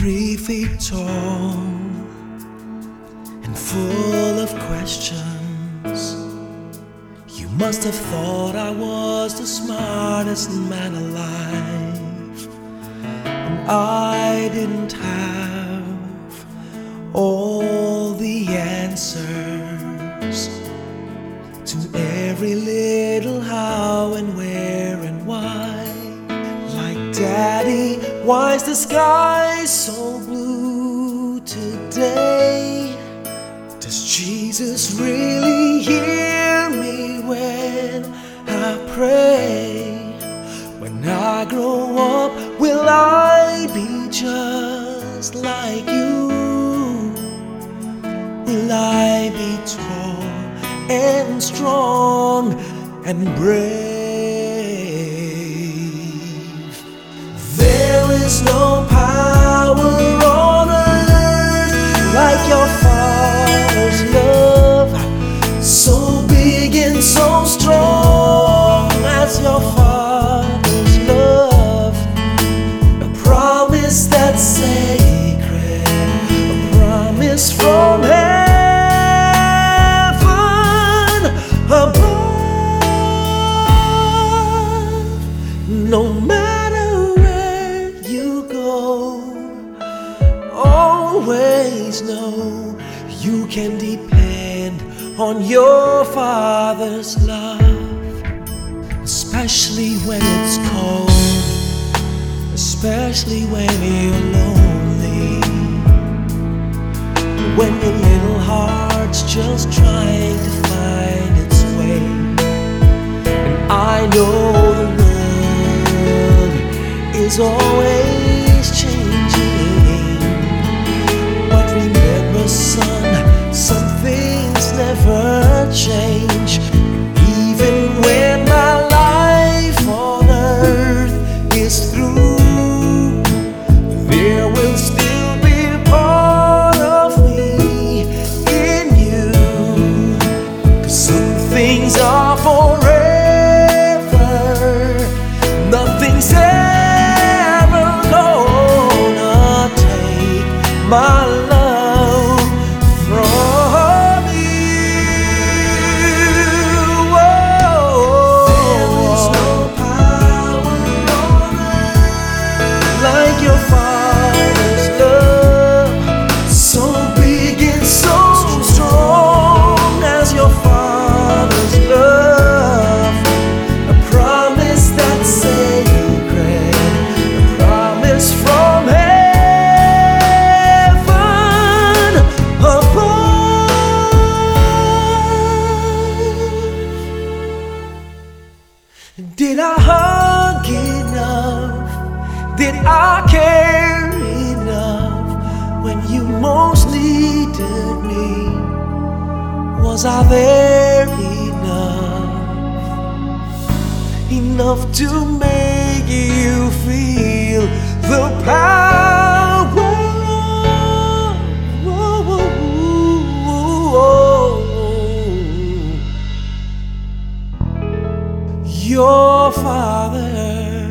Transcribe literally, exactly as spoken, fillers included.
three feet tall and full of questions. You must have thought I was the smartest man alive, and I didn't have all the answers to every little how and where and why. Like, Daddy, why's the sky so blue today? Does Jesus really hear me when I pray? When I grow up, will I be just like you? Will I be tall and strong and brave? There is no power on earth like your Father's love, so big and so strong as your Father's love. A promise that's sacred, a promise from heaven above. No matter where you go, always know you can depend on your Father's love, especially when it's cold, especially when you're lonely, when your little heart's just trying to find its way. And I know the world is always changing, but remember, son, some things never change. Even when my life on earth is through, there will still be a part of me in you. 'Cause some things are forever, nothing's ever gonna take my love from you. Oh, there is no power on earth like your Father's love, so big and so strong as your Father's love. A promise that's sacred, a promise from heaven above. Did I hug enough? Did I care enough when you most needed me? Was I there enough? Enough to make you feel the power of your Father?